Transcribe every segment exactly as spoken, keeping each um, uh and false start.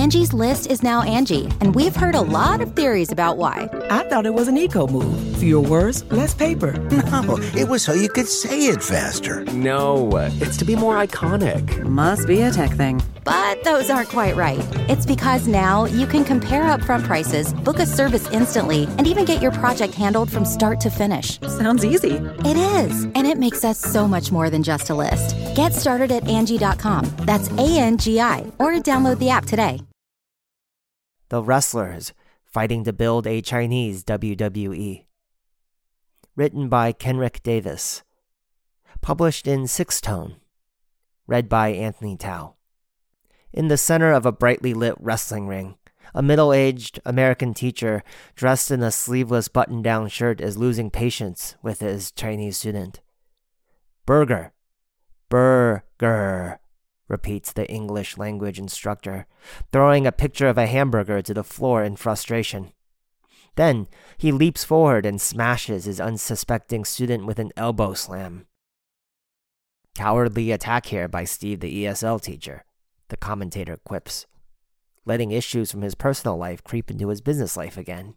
Angie's List is now Angie, and we've heard a lot of theories about why. I thought it was an eco move. Fewer words, less paper. No, it was so you could say it faster. No, it's to be more iconic. Must be a tech thing. But those aren't quite right. It's because now you can compare upfront prices, book a service instantly, and even get your project handled from start to finish. Sounds easy. It is, and it makes us so much more than just a list. Get started at Angie dot com. That's A N G I, or download the app today. The Wrestlers, Fighting to Build a Chinese W W E. Written by Kenrick Davis. Published in Six Tone. Read by Anthony Tao. In the center of a brightly lit wrestling ring, a middle-aged American teacher dressed in a sleeveless button-down shirt is losing patience with his Chinese student. Burger. Burger, repeats the English language instructor, throwing a picture of a hamburger to the floor in frustration. Then he leaps forward and smashes his unsuspecting student with an elbow slam. Cowardly attack here by Steve the E S L teacher, the commentator quips, letting issues from his personal life creep into his business life again.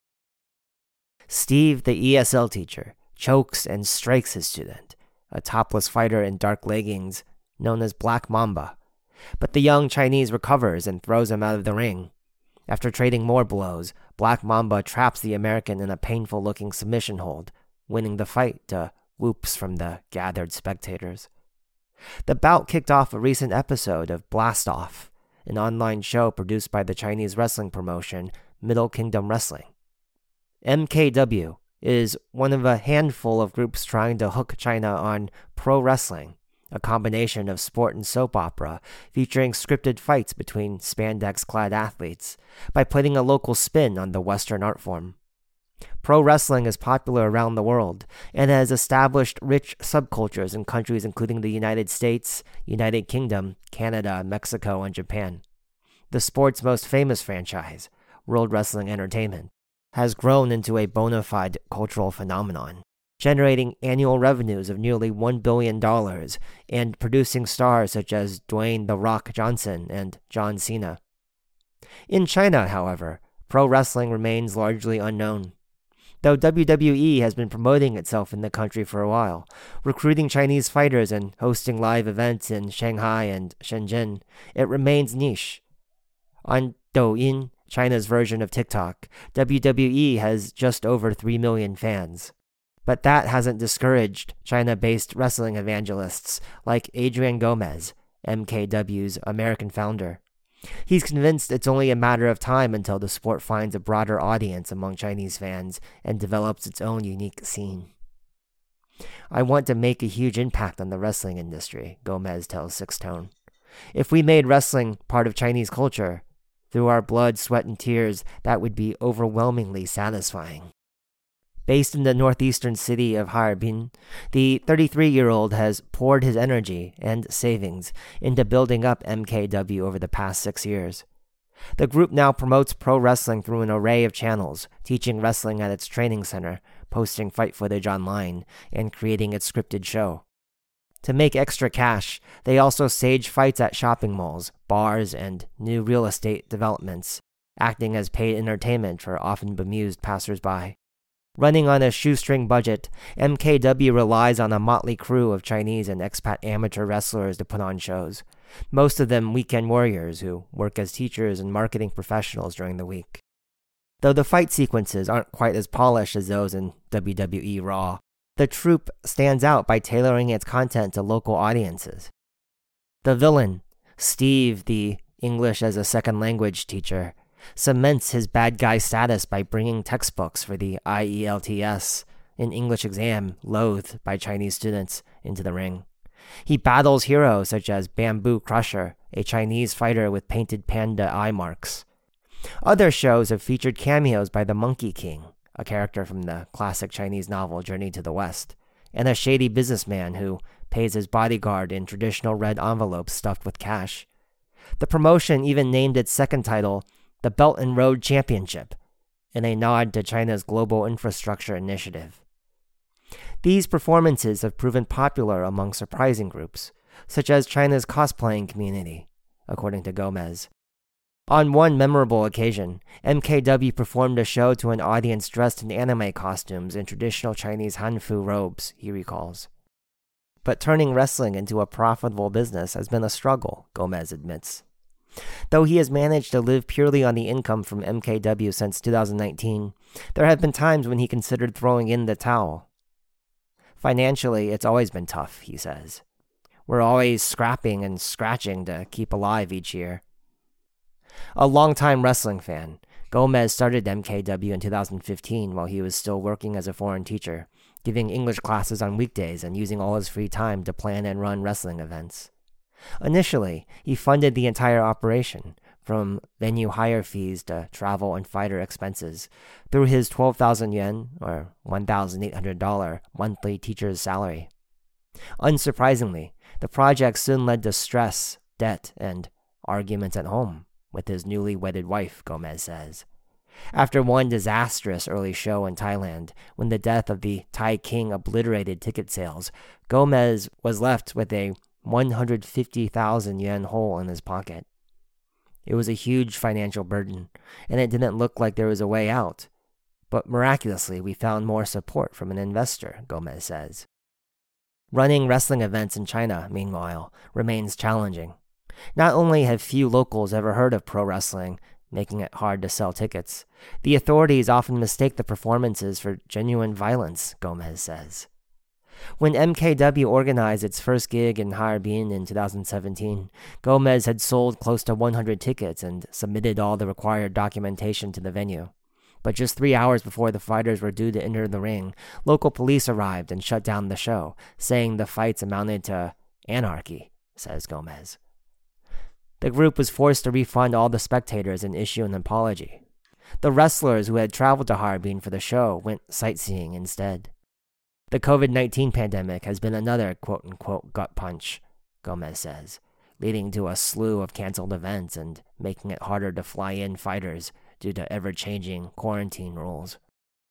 Steve the E S L teacher chokes and strikes his student, a topless fighter in dark leggings known as Black Mamba, but the young Chinese recovers and throws him out of the ring. After trading more blows, Black Mamba traps the American in a painful-looking submission hold, winning the fight to whoops from the gathered spectators. The bout kicked off a recent episode of Blast Off, an online show produced by the Chinese wrestling promotion Middle Kingdom Wrestling. M K W is one of a handful of groups trying to hook China on pro wrestling, a combination of sport and soap opera featuring scripted fights between spandex-clad athletes, by putting a local spin on the Western art form. Pro wrestling is popular around the world and has established rich subcultures in countries including the United States, United Kingdom, Canada, Mexico, and Japan. The sport's most famous franchise, World Wrestling Entertainment, has grown into a bona fide cultural phenomenon, generating annual revenues of nearly one billion dollars and producing stars such as Dwayne "The Rock" Johnson and John Cena. In China, however, pro wrestling remains largely unknown. Though W W E has been promoting itself in the country for a while, recruiting Chinese fighters and hosting live events in Shanghai and Shenzhen, it remains niche. On Douyin, China's version of TikTok, W W E has just over three million fans. But that hasn't discouraged China-based wrestling evangelists like Adrian Gomez, M K W's American founder. He's convinced it's only a matter of time until the sport finds a broader audience among Chinese fans and develops its own unique scene. I want to make a huge impact on the wrestling industry, Gomez tells Six Tone. If we made wrestling part of Chinese culture, through our blood, sweat, and tears, that would be overwhelmingly satisfying. Based in the northeastern city of Harbin, the thirty-three-year-old has poured his energy and savings into building up M K W over the past six years. The group now promotes pro wrestling through an array of channels, teaching wrestling at its training center, posting fight footage online, and creating its scripted show. To make extra cash, they also stage fights at shopping malls, bars, and new real estate developments, acting as paid entertainment for often bemused passersby. Running on a shoestring budget, M K W relies on a motley crew of Chinese and expat amateur wrestlers to put on shows, most of them weekend warriors who work as teachers and marketing professionals during the week. Though the fight sequences aren't quite as polished as those in W W E Raw, the troupe stands out by tailoring its content to local audiences. The villain, Steve, the English as a second language teacher, cements his bad guy status by bringing textbooks for the I E L T S, an English exam loathed by Chinese students, into the ring. He battles heroes such as Bamboo Crusher, a Chinese fighter with painted panda eye marks. Other shows have featured cameos by the Monkey King, a character from the classic Chinese novel Journey to the West, and a shady businessman who pays his bodyguard in traditional red envelopes stuffed with cash. The promotion even named its second title the Belt and Road Championship, in a nod to China's global infrastructure initiative. These performances have proven popular among surprising groups, such as China's cosplaying community, according to Gomez. On one memorable occasion, M K W performed a show to an audience dressed in anime costumes and traditional Chinese hanfu robes, he recalls. But turning wrestling into a profitable business has been a struggle, Gomez admits. Though he has managed to live purely on the income from M K W since two thousand nineteen, there have been times when he considered throwing in the towel. Financially, it's always been tough, he says. We're always scrapping and scratching to keep alive each year. A longtime wrestling fan, Gomez started M K W in two thousand fifteen while he was still working as a foreign teacher, giving English classes on weekdays and using all his free time to plan and run wrestling events. Initially, he funded the entire operation, from venue hire fees to travel and fighter expenses, through his twelve thousand yen, or one thousand eight hundred dollars, monthly teacher's salary. Unsurprisingly, the project soon led to stress, debt, and arguments at home with his newly wedded wife, Gomez says. After one disastrous early show in Thailand, when the death of the Thai king obliterated ticket sales, Gomez was left with a one hundred fifty thousand yen hole in his pocket. It was a huge financial burden, and it didn't look like there was a way out. But miraculously, we found more support from an investor, Gomez says. Running wrestling events in China, meanwhile, remains challenging. Not only have few locals ever heard of pro wrestling, making it hard to sell tickets, the authorities often mistake the performances for genuine violence, Gomez says. When M K W organized its first gig in Harbin in two thousand seventeen, Gomez had sold close to one hundred tickets and submitted all the required documentation to the venue. But just three hours before the fighters were due to enter the ring, local police arrived and shut down the show, saying the fights amounted to anarchy, says Gomez. The group was forced to refund all the spectators and issue an apology. The wrestlers who had traveled to Harbin for the show went sightseeing instead. The covid nineteen pandemic has been another quote-unquote gut punch, Gomez says, leading to a slew of canceled events and making it harder to fly in fighters due to ever-changing quarantine rules.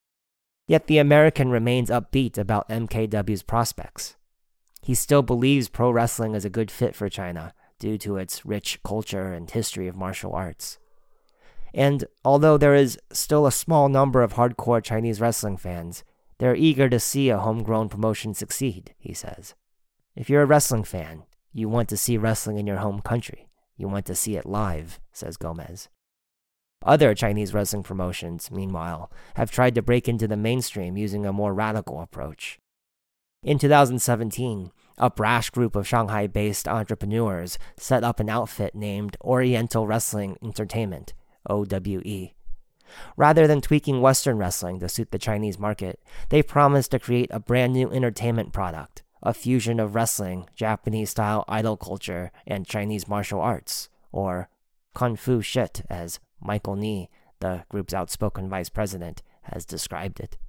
Yet the American remains upbeat about M K W's prospects. He still believes pro wrestling is a good fit for China due to its rich culture and history of martial arts. And although there is still a small number of hardcore Chinese wrestling fans, they're eager to see a homegrown promotion succeed, he says. If you're a wrestling fan, you want to see wrestling in your home country. You want to see it live, says Gomez. Other Chinese wrestling promotions, meanwhile, have tried to break into the mainstream using a more radical approach. In two thousand seventeen, a brash group of Shanghai-based entrepreneurs set up an outfit named Oriental Wrestling Entertainment, O W E. Rather than tweaking Western wrestling to suit the Chinese market, they promised to create a brand new entertainment product, a fusion of wrestling, Japanese-style idol culture, and Chinese martial arts, or Kung Fu shit, as Michael Ni, the group's outspoken vice president, has described it.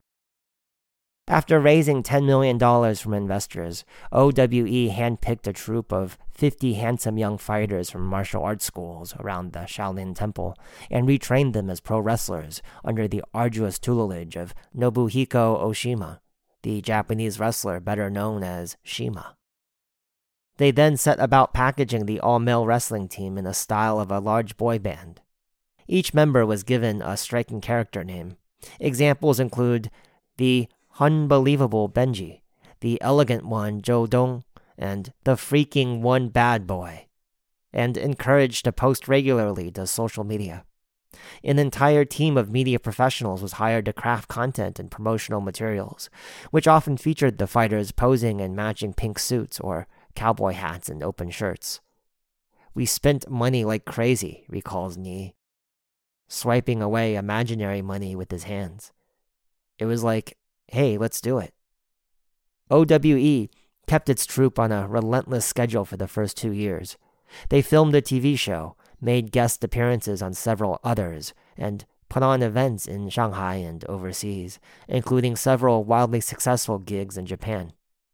After raising ten million dollars from investors, O W E handpicked a troupe of fifty handsome young fighters from martial arts schools around the Shaolin Temple and retrained them as pro wrestlers under the arduous tutelage of Nobuhiko Oshima, the Japanese wrestler better known as Shima. They then set about packaging the all-male wrestling team in the style of a large boy band. Each member was given a striking character name. Examples include the Unbelievable Benji, the Elegant One Zhou Dong, and the Freaking One Bad Boy, and encouraged to post regularly to social media. An entire team of media professionals was hired to craft content and promotional materials, which often featured the fighters posing in matching pink suits or cowboy hats and open shirts. We spent money like crazy, recalls Ni, swiping away imaginary money with his hands. It was like, hey, let's do it. O W E kept its troupe on a relentless schedule for the first two years. They filmed a T V show, made guest appearances on several others, and put on events in Shanghai and overseas, including several wildly successful gigs in Japan.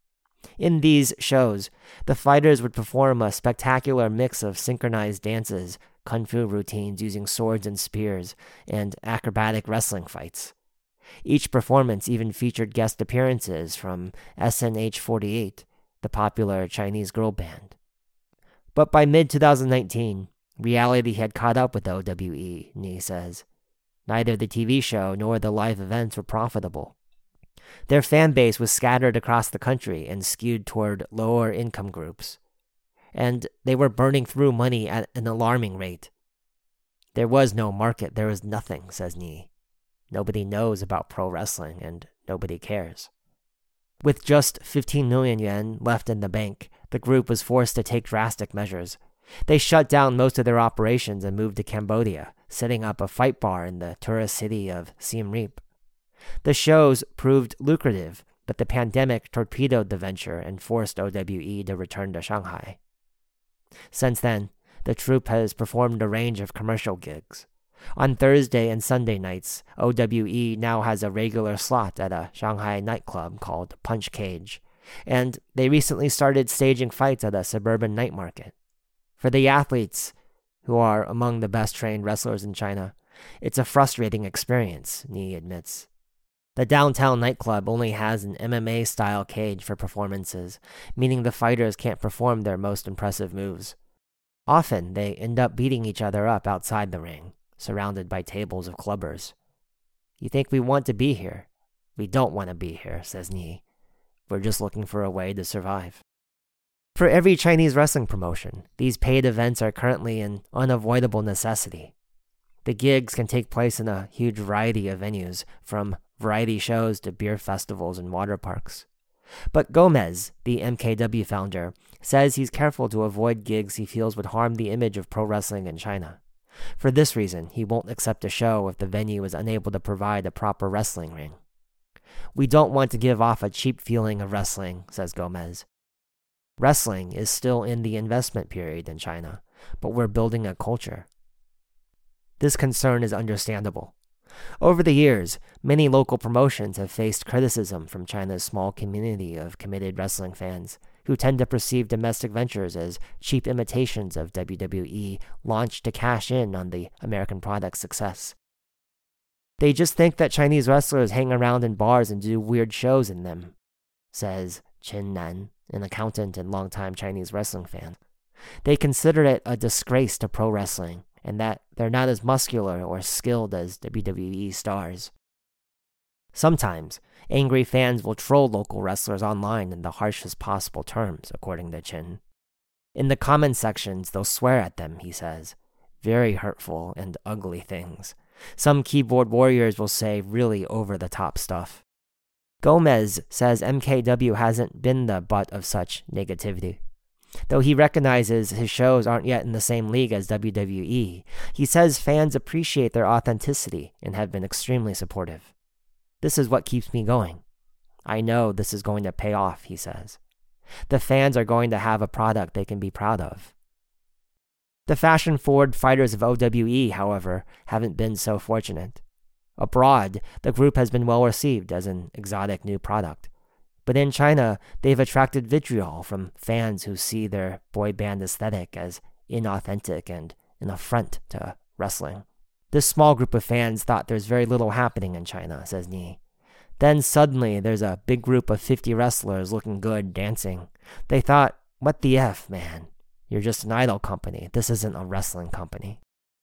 In these shows, the fighters would perform a spectacular mix of synchronized dances, kung fu routines using swords and spears, and acrobatic wrestling fights. Each performance even featured guest appearances from S N H forty-eight, the popular Chinese girl band. But by mid twenty nineteen, Reality had caught up with O W E, Ni says. Neither the T V show nor the live events were profitable. Their fan base was scattered across the country and skewed toward lower income groups. And they were burning through money at an alarming rate. There was no market, there was nothing, says Ni. Nobody knows about pro wrestling, and nobody cares. With just fifteen million yen left in the bank, the group was forced to take drastic measures. They shut down most of their operations and moved to Cambodia, setting up a fight bar in the tourist city of Siem Reap. The shows proved lucrative, but the pandemic torpedoed the venture and forced O W E to return to Shanghai. Since then, the troupe has performed a range of commercial gigs. On Thursday and Sunday nights, O W E now has a regular slot at a Shanghai nightclub called Punch Cage, and they recently started staging fights at a suburban night market. For the athletes, who are among the best trained wrestlers in China, it's a frustrating experience, Ni admits. The downtown nightclub only has an M M A-style cage for performances, meaning the fighters can't perform their most impressive moves. Often, they end up beating each other up outside the ring, surrounded by tables of clubbers. You think we want to be here? We don't want to be here, says Ni. We're just looking for a way to survive. For every Chinese wrestling promotion, these paid events are currently an unavoidable necessity. The gigs can take place in a huge variety of venues, from variety shows to beer festivals and water parks. But Gomez, the M K W founder, says he's careful to avoid gigs he feels would harm the image of pro wrestling in China. For this reason, he won't accept a show if the venue is unable to provide a proper wrestling ring. We don't want to give off a cheap feeling of wrestling, says Gomez. Wrestling is still in the investment period in China, but we're building a culture. This concern is understandable. Over the years, many local promotions have faced criticism from China's small community of committed wrestling fans, who tend to perceive domestic ventures as cheap imitations of W W E launched to cash in on the American product's success. They just think that Chinese wrestlers hang around in bars and do weird shows in them, says Chen Nan, an accountant and longtime Chinese wrestling fan. They consider it a disgrace to pro wrestling, and that they're not as muscular or skilled as W W E stars. Sometimes, angry fans will troll local wrestlers online in the harshest possible terms, according to Chen. In the comment sections, they'll swear at them, he says. Very hurtful and ugly things. Some keyboard warriors will say really over-the-top stuff. Gomez says M K W hasn't been the butt of such negativity. Though he recognizes his shows aren't yet in the same league as W W E, he says fans appreciate their authenticity and have been extremely supportive. This is what keeps me going. I know this is going to pay off, he says. The fans are going to have a product they can be proud of. The fashion-forward fighters of O W E, however, haven't been so fortunate. Abroad, the group has been well received as an exotic new product. But in China, they've attracted vitriol from fans who see their boy band aesthetic as inauthentic and an affront to wrestling. This small group of fans thought there's very little happening in China, says Ni. Then suddenly there's a big group of fifty wrestlers looking good dancing. They thought, what the F, man? You're just an idol company. This isn't a wrestling company.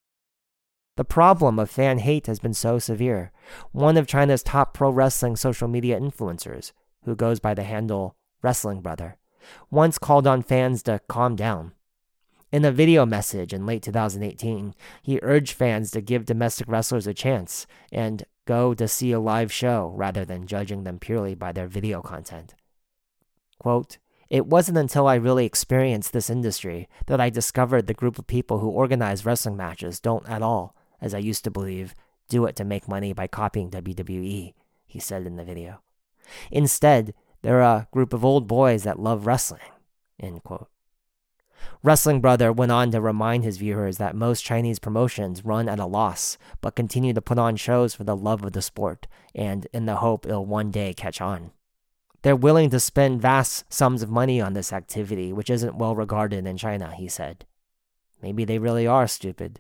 The problem of fan hate has been so severe. One of China's top pro wrestling social media influencers, who goes by the handle Wrestling Brother, once called on fans to calm down. In a video message in late two thousand eighteen, he urged fans to give domestic wrestlers a chance and go to see a live show rather than judging them purely by their video content. Quote, "It wasn't until I really experienced this industry that I discovered the group of people who organize wrestling matches don't at all, as I used to believe, do it to make money by copying W W E," he said in the video. Instead, they're a group of old boys that love wrestling, end quote. Wrestling Brother went on to remind his viewers that most Chinese promotions run at a loss, but continue to put on shows for the love of the sport, and in the hope it'll one day catch on. They're willing to spend vast sums of money on this activity, which isn't well regarded in China, he said. Maybe they really are stupid.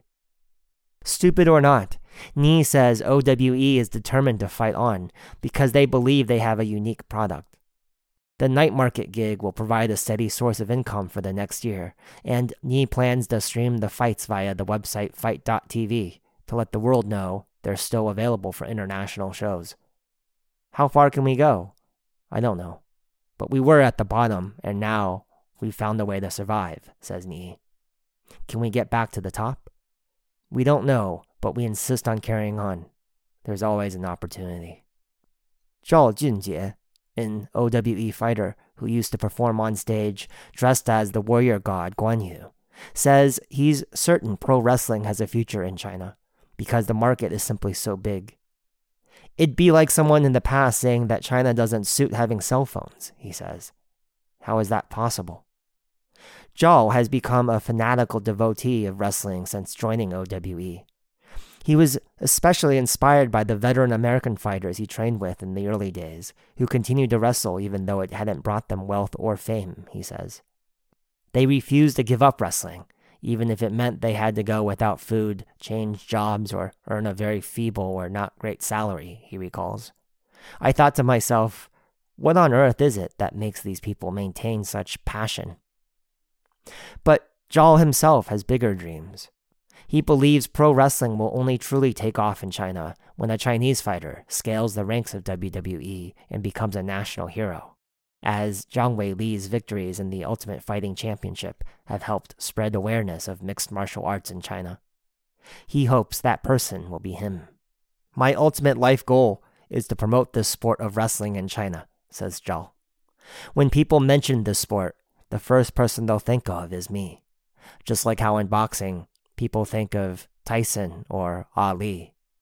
Stupid or not, Ni says O W E is determined to fight on because they believe they have a unique product. The night market gig will provide a steady source of income for the next year, and Ni plans to stream the fights via the website fight dot t v to let the world know they're still available for international shows. How far can we go? I don't know. But we were at the bottom, and now we've found a way to survive, says Ni. Can we get back to the top? We don't know, but we insist on carrying on. There's always an opportunity. Zhao Junjie, an O W E fighter who used to perform on stage dressed as the warrior god Guan Yu, says he's certain pro wrestling has a future in China because the market is simply so big. It'd be like someone in the past saying that China doesn't suit having cell phones, he says. How is that possible? Zhao has become a fanatical devotee of wrestling since joining O W E. He was especially inspired by the veteran American fighters he trained with in the early days, who continued to wrestle even though it hadn't brought them wealth or fame, he says. They refused to give up wrestling, even if it meant they had to go without food, change jobs, or earn a very feeble or not great salary, he recalls. I thought to myself, what on earth is it that makes these people maintain such passion? But Zhao himself has bigger dreams. He believes pro wrestling will only truly take off in China when a Chinese fighter scales the ranks of W W E and becomes a national hero, as Zhang Weili's victories in the Ultimate Fighting Championship have helped spread awareness of mixed martial arts in China. He hopes that person will be him. My ultimate life goal is to promote this sport of wrestling in China, says Zhao. When people mention this sport, the first person they'll think of is me. Just like how in boxing, people think of Tyson or Ali.